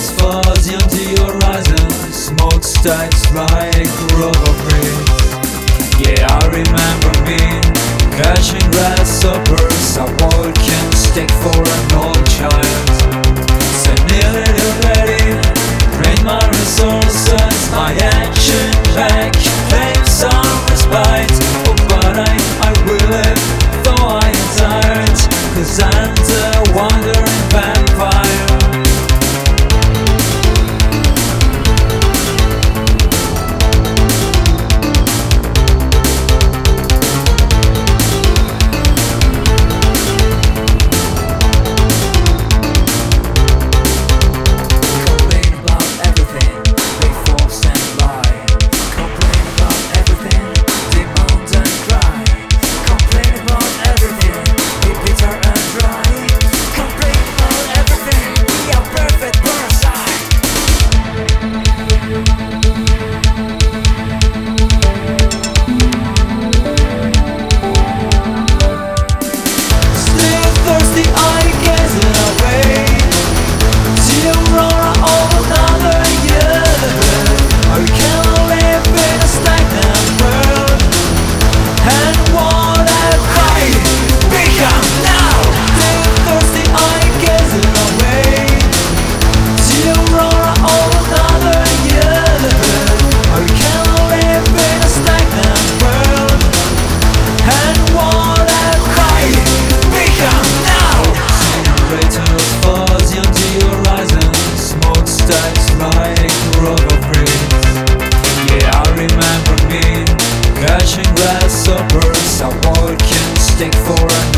fuzzy on the horizon, smokestacks like rubber breeze. Yeah, I remember me catching grasshoppers, a walking stick for an old child. Senility ready, drain my resources, my action back, claim some respite. Oh, but I will live, though I am tired, 'cause I'm the wandering vampire. Catching grasshoppers, a walking stick for an